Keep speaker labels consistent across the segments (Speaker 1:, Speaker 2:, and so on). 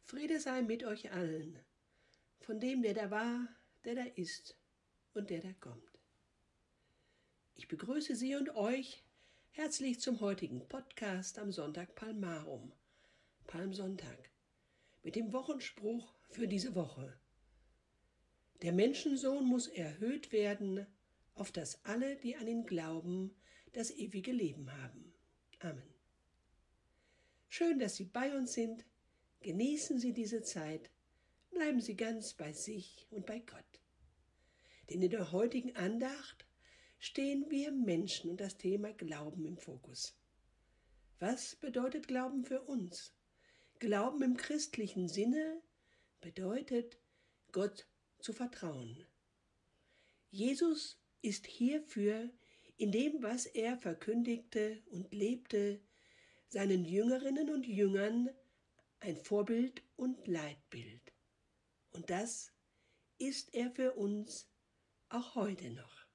Speaker 1: Friede sei mit euch allen, von dem, der da war, der da ist und der da kommt. Ich begrüße Sie und euch herzlich zum heutigen Podcast am Sonntag Palmarum, Palmsonntag, mit dem Wochenspruch für diese Woche. Der Menschensohn muss erhöht werden, auf dass alle, die an ihn glauben, das ewige Leben haben. Amen. Schön, dass Sie bei uns sind. Genießen Sie diese Zeit. Bleiben Sie ganz bei sich und bei Gott. Denn in der heutigen Andacht stehen wir Menschen und das Thema Glauben im Fokus. Was bedeutet Glauben für uns? Glauben im christlichen Sinne bedeutet, Gott zu vertrauen. Jesus ist hierfür in dem, was er verkündigte und lebte, seinen Jüngerinnen und Jüngern ein Vorbild und Leitbild. Und das ist er für uns auch heute noch.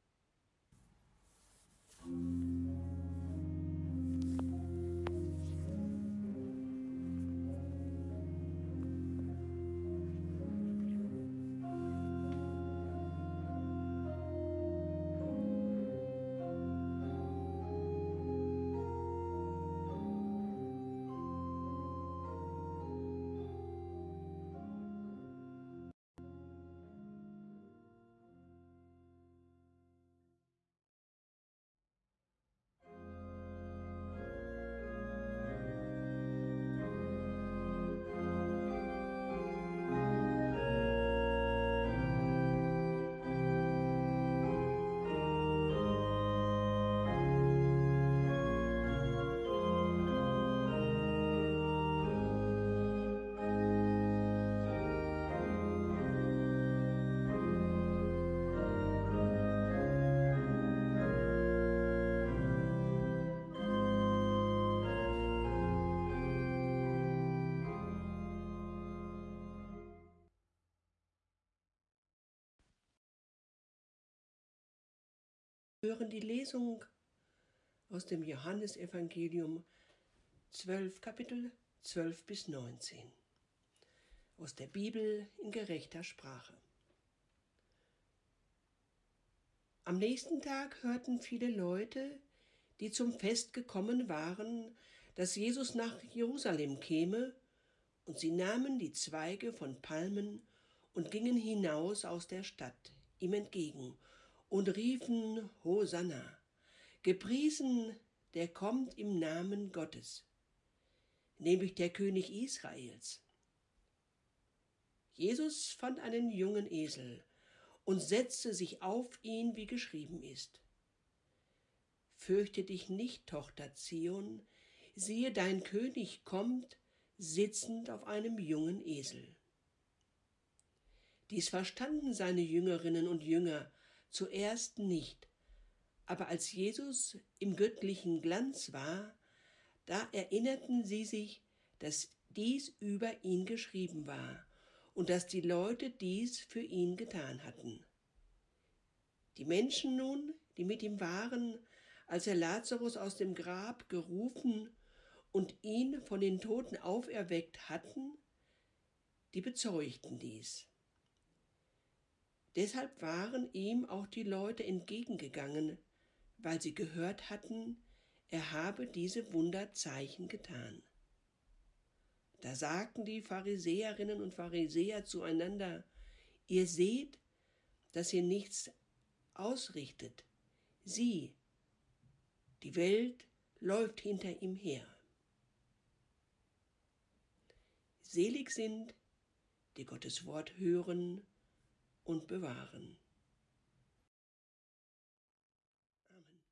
Speaker 1: Wir hören die Lesung aus dem Johannesevangelium 12, Kapitel 12 bis 19, aus der Bibel in gerechter Sprache. Am nächsten Tag hörten viele Leute, die zum Fest gekommen waren, dass Jesus nach Jerusalem käme, und sie nahmen die Zweige von Palmen und gingen hinaus aus der Stadt ihm entgegen und riefen: Hosanna, gepriesen, der kommt im Namen Gottes, nämlich der König Israels. Jesus fand einen jungen Esel und setzte sich auf ihn, wie geschrieben ist: Fürchte dich nicht, Tochter Zion, siehe, dein König kommt, sitzend auf einem jungen Esel. Dies verstanden seine Jüngerinnen und Jünger zuerst nicht, aber als Jesus im göttlichen Glanz war, da erinnerten sie sich, dass dies über ihn geschrieben war und dass die Leute dies für ihn getan hatten. Die Menschen nun, die mit ihm waren, als er Lazarus aus dem Grab gerufen und ihn von den Toten auferweckt hatten, die bezeugten dies. Deshalb waren ihm auch die Leute entgegengegangen, weil sie gehört hatten, er habe diese Wunderzeichen getan. Da sagten die Pharisäerinnen und Pharisäer zueinander: Ihr seht, dass ihr nichts ausrichtet. Sieh, die Welt läuft hinter ihm her. Selig sind, die Gottes Wort hören und bewahren. Amen.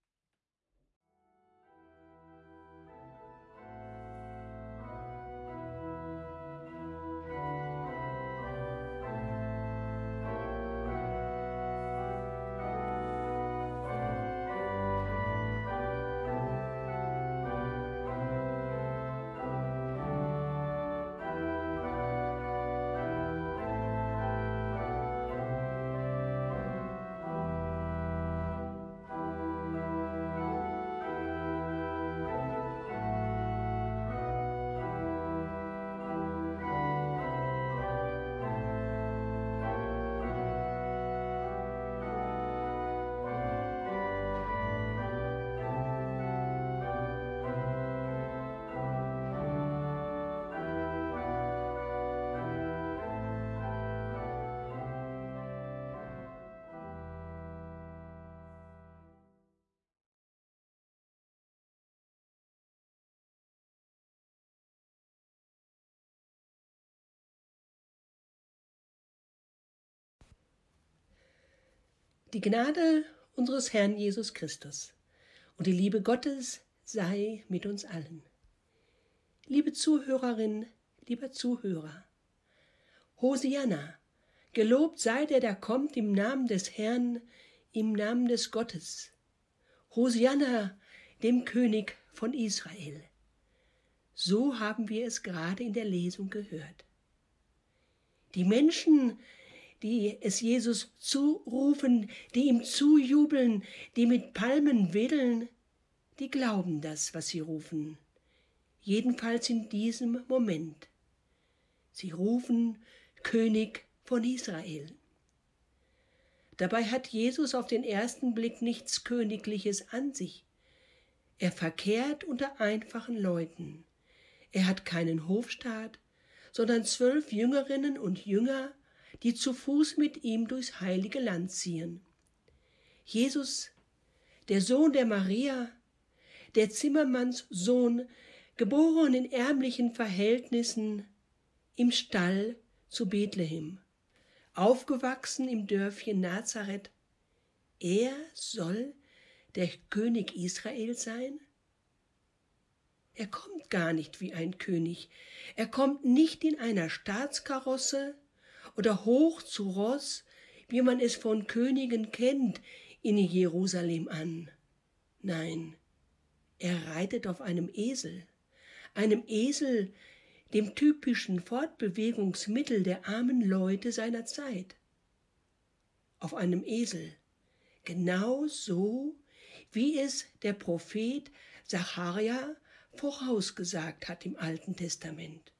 Speaker 1: Die Gnade unseres Herrn Jesus Christus und die Liebe Gottes sei mit uns allen. Liebe Zuhörerin, lieber Zuhörer, Hosianna, gelobt sei der, der kommt im Namen des Herrn, im Namen des Gottes. Hosianna, dem König von Israel. So haben wir es gerade in der Lesung gehört. Die Menschen, die es Jesus zurufen, die ihm zujubeln, die mit Palmen wedeln, die glauben das, was sie rufen. Jedenfalls in diesem Moment. Sie rufen König von Israel. Dabei hat Jesus auf den ersten Blick nichts Königliches an sich. Er verkehrt unter einfachen Leuten. Er hat keinen Hofstaat, sondern 12 Jüngerinnen und Jünger, die zu Fuß mit ihm durchs heilige Land ziehen. Jesus, der Sohn der Maria, der Zimmermannssohn, geboren in ärmlichen Verhältnissen, im Stall zu Bethlehem, aufgewachsen im Dörfchen Nazareth. Er soll der König Israel sein? Er kommt gar nicht wie ein König. Er kommt nicht in einer Staatskarosse oder hoch zu Ross, wie man es von Königen kennt, in Jerusalem an. Nein, er reitet auf einem Esel, dem typischen Fortbewegungsmittel der armen Leute seiner Zeit. Auf einem Esel, genau so, wie es der Prophet Sacharja vorausgesagt hat im Alten Testament.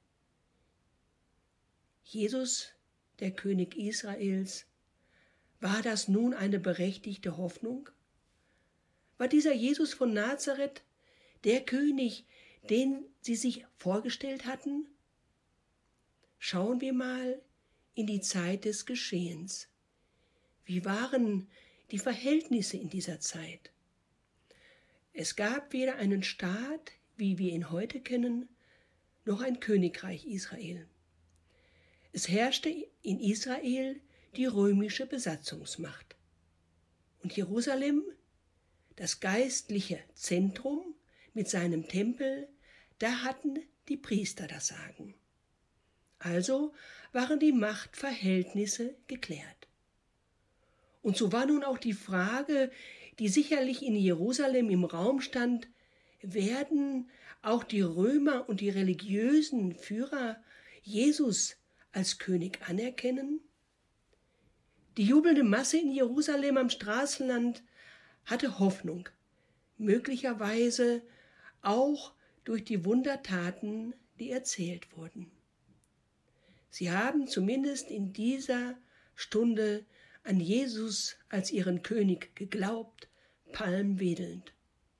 Speaker 1: Jesus, der König Israels, war das nun eine berechtigte Hoffnung? War dieser Jesus von Nazareth der König, den sie sich vorgestellt hatten? Schauen wir mal in die Zeit des Geschehens. Wie waren die Verhältnisse in dieser Zeit? Es gab weder einen Staat, wie wir ihn heute kennen, noch ein Königreich Israel. Es herrschte in Israel die römische Besatzungsmacht. Und Jerusalem, das geistliche Zentrum mit seinem Tempel, da hatten die Priester das Sagen. Also waren die Machtverhältnisse geklärt. Und so war nun auch die Frage, die sicherlich in Jerusalem im Raum stand: Werden auch die Römer und die religiösen Führer Jesus als König anerkennen? Die jubelnde Masse in Jerusalem am Straßenland hatte Hoffnung, möglicherweise auch durch die Wundertaten, die erzählt wurden. Sie haben zumindest in dieser Stunde an Jesus als ihren König geglaubt, palmwedelnd.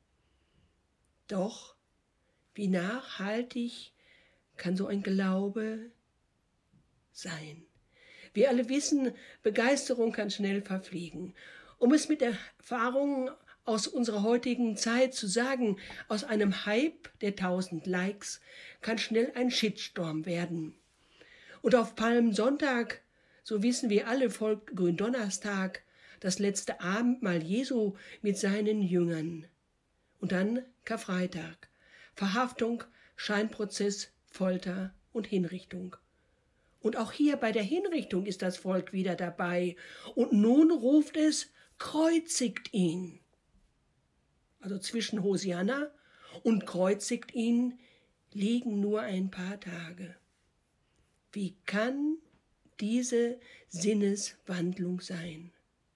Speaker 1: Doch wie nachhaltig kann so ein Glaube sein? Wir alle wissen, Begeisterung kann schnell verfliegen. Um es mit Erfahrungen aus unserer heutigen Zeit zu sagen, aus einem Hype der 1000 Likes kann schnell ein Shitstorm werden. Und auf Palmsonntag, so wissen wir alle, folgt Gründonnerstag, das letzte Abendmahl Jesu mit seinen Jüngern. Und dann Karfreitag, Verhaftung, Scheinprozess, Folter und Hinrichtung. Und auch hier bei der Hinrichtung ist das Volk wieder dabei. Und nun ruft es: Kreuzigt ihn. Also zwischen Hosianna und kreuzigt ihn liegen nur ein paar Tage. Wie kann diese Sinneswandlung sein?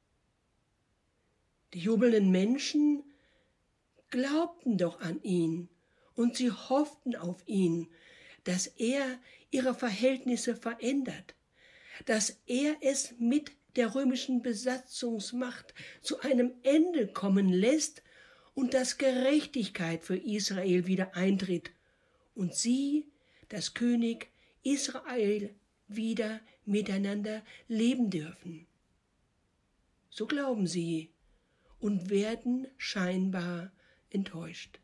Speaker 1: Die jubelnden Menschen glaubten doch an ihn und sie hofften auf ihn, dass er ihre Verhältnisse verändert, dass er es mit der römischen Besatzungsmacht zu einem Ende kommen lässt und dass Gerechtigkeit für Israel wieder eintritt und sie, das König Israel, wieder miteinander leben dürfen. So glauben sie und werden scheinbar enttäuscht.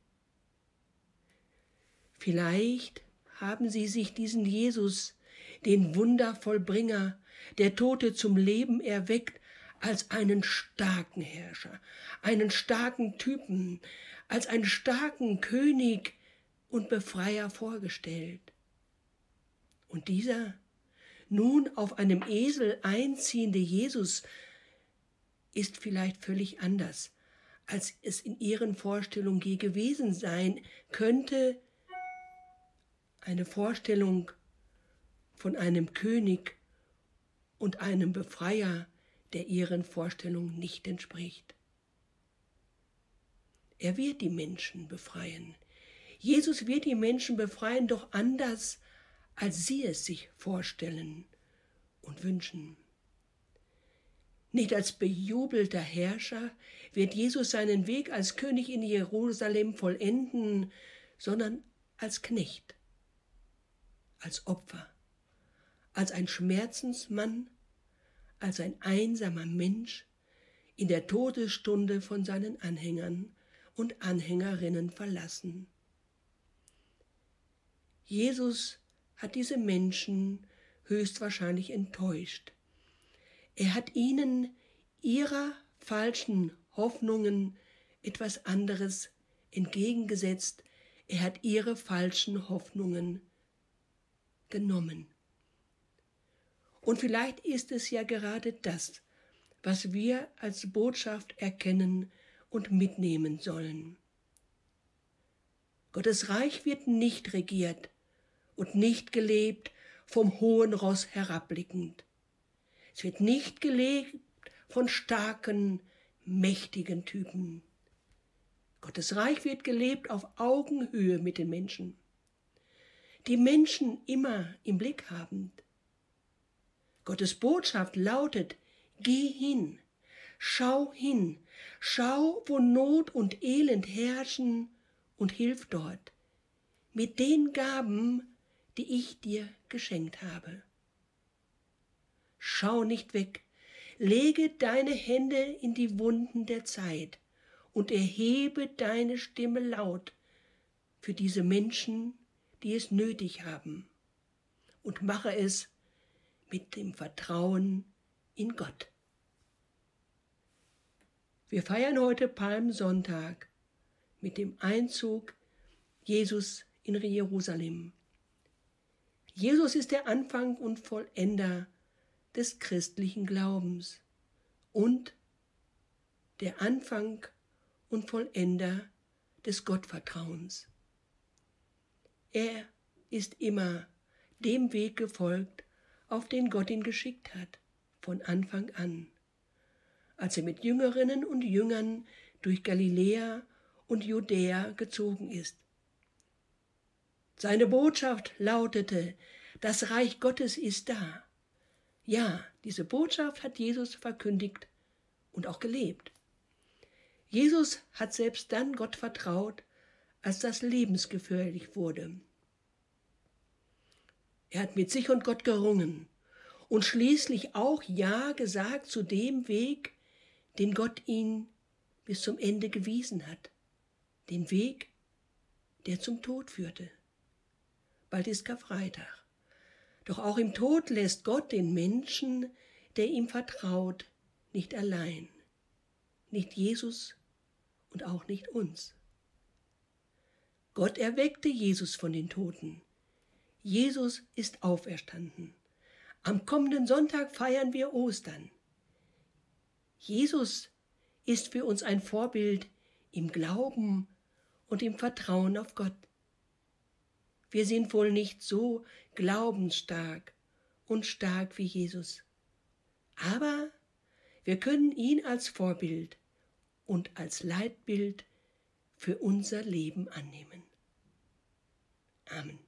Speaker 1: Vielleicht haben sie sich diesen Jesus, den Wundervollbringer, der Tote zum Leben erweckt, als einen starken Herrscher, einen starken Typen, als einen starken König und Befreier vorgestellt. Und dieser nun auf einem Esel einziehende Jesus ist vielleicht völlig anders, als es in ihren Vorstellungen je gewesen sein könnte. Eine Vorstellung von einem König und einem Befreier, der ihren Vorstellungen nicht entspricht. Er wird die Menschen befreien. Jesus wird die Menschen befreien, doch anders, als sie es sich vorstellen und wünschen. Nicht als bejubelter Herrscher wird Jesus seinen Weg als König in Jerusalem vollenden, sondern als Knecht, als Opfer, als ein Schmerzensmann, als ein einsamer Mensch in der Todesstunde von seinen Anhängern und Anhängerinnen verlassen. Jesus hat diese Menschen höchstwahrscheinlich enttäuscht. Er hat ihnen ihrer falschen Hoffnungen etwas anderes entgegengesetzt. Er hat ihre falschen Hoffnungen genommen. Und vielleicht ist es ja gerade das, was wir als Botschaft erkennen und mitnehmen sollen. Gottes Reich wird nicht regiert und nicht gelebt vom hohen Ross herabblickend. Es wird nicht gelebt von starken, mächtigen Typen. Gottes Reich wird gelebt auf Augenhöhe mit den Menschen. Die Menschen immer im Blick habend. Gottes Botschaft lautet: Geh hin, schau, wo Not und Elend herrschen und hilf dort mit den Gaben, die ich dir geschenkt habe. Schau nicht weg, lege deine Hände in die Wunden der Zeit und erhebe deine Stimme laut für diese Menschen, die es nötig haben, und mache es mit dem Vertrauen in Gott. Wir feiern heute Palmsonntag mit dem Einzug Jesus in Jerusalem. Jesus ist der Anfang und Vollender des christlichen Glaubens und der Anfang und Vollender des Gottvertrauens. Er ist immer dem Weg gefolgt, auf den Gott ihn geschickt hat, von Anfang an, als er mit Jüngerinnen und Jüngern durch Galiläa und Judäa gezogen ist. Seine Botschaft lautete: Das Reich Gottes ist da. Ja, diese Botschaft hat Jesus verkündigt und auch gelebt. Jesus hat selbst dann Gott vertraut, als das lebensgefährlich wurde. Er hat mit sich und Gott gerungen und schließlich auch Ja gesagt zu dem Weg, den Gott ihm bis zum Ende gewiesen hat. Den Weg, der zum Tod führte. Bald ist Karfreitag. Doch auch im Tod lässt Gott den Menschen, der ihm vertraut, nicht allein. Nicht Jesus und auch nicht uns. Gott erweckte Jesus von den Toten. Jesus ist auferstanden. Am kommenden Sonntag feiern wir Ostern. Jesus ist für uns ein Vorbild im Glauben und im Vertrauen auf Gott. Wir sind wohl nicht so glaubensstark und stark wie Jesus. Aber wir können ihn als Vorbild und als Leitbild für unser Leben annehmen. Amen.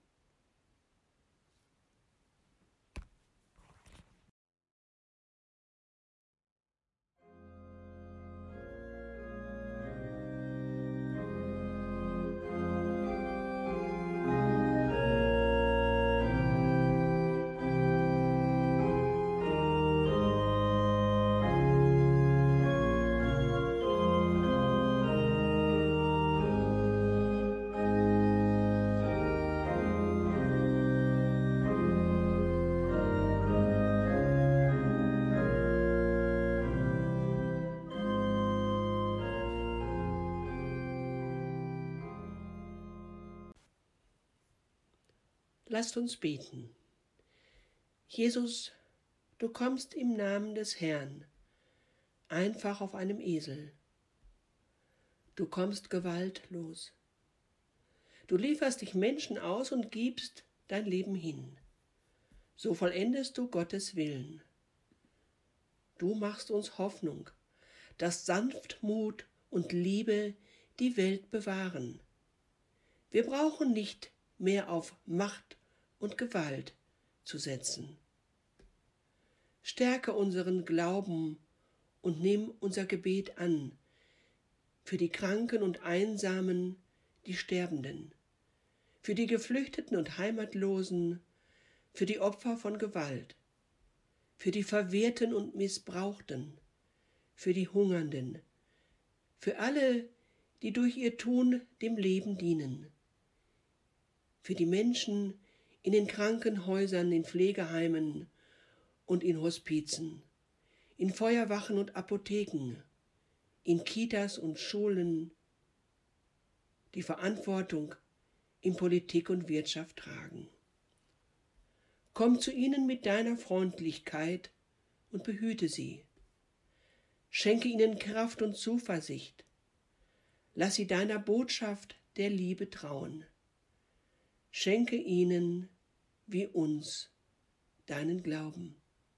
Speaker 1: Lasst uns beten. Jesus, du kommst im Namen des Herrn, einfach auf einem Esel. Du kommst gewaltlos. Du lieferst dich Menschen aus und gibst dein Leben hin. So vollendest du Gottes Willen. Du machst uns Hoffnung, dass Sanftmut und Liebe die Welt bewahren. Wir brauchen nicht mehr auf Macht und Gewalt zu setzen. Stärke unseren Glauben und nimm unser Gebet an für die Kranken und Einsamen, die Sterbenden, für die Geflüchteten und Heimatlosen, für die Opfer von Gewalt, für die Verwehrten und Missbrauchten, für die Hungernden, für alle, die durch ihr Tun dem Leben dienen, für die Menschen in den Krankenhäusern, in Pflegeheimen und in Hospizen, in Feuerwachen und Apotheken, in Kitas und Schulen, die Verantwortung in Politik und Wirtschaft tragen. Komm zu ihnen mit deiner Freundlichkeit und behüte sie. Schenke ihnen Kraft und Zuversicht. Lass sie deiner Botschaft der Liebe trauen. Schenke ihnen wie uns deinen Glauben.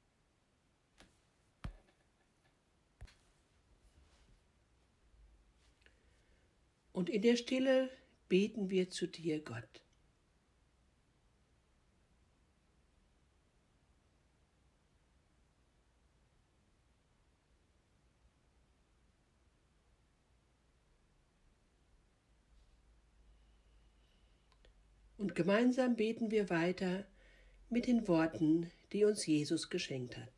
Speaker 1: Und in der Stille beten wir zu dir, Gott. Und gemeinsam beten wir weiter mit den Worten, die uns Jesus geschenkt hat.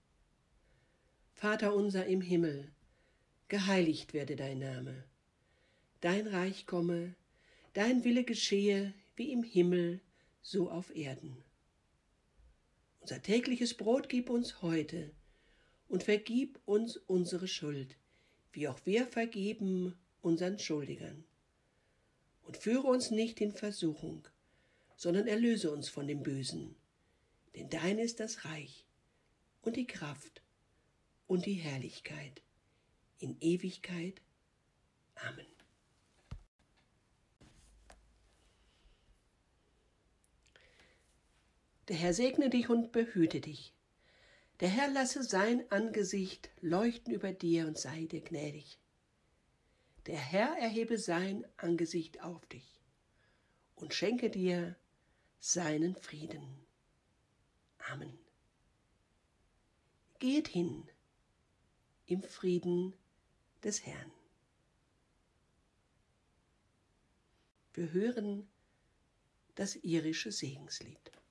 Speaker 1: Vater unser im Himmel, geheiligt werde dein Name. Dein Reich komme, dein Wille geschehe, wie im Himmel, so auf Erden. Unser tägliches Brot gib uns heute und vergib uns unsere Schuld, wie auch wir vergeben unseren Schuldigern. Und führe uns nicht in Versuchung, sondern erlöse uns von dem Bösen. Denn dein ist das Reich und die Kraft und die Herrlichkeit in Ewigkeit. Amen. Der Herr segne dich und behüte dich. Der Herr lasse sein Angesicht leuchten über dir und sei dir gnädig. Der Herr erhebe sein Angesicht auf dich und schenke dir seinen Frieden. Amen. Geht hin im Frieden des Herrn. Wir hören das irische Segenslied.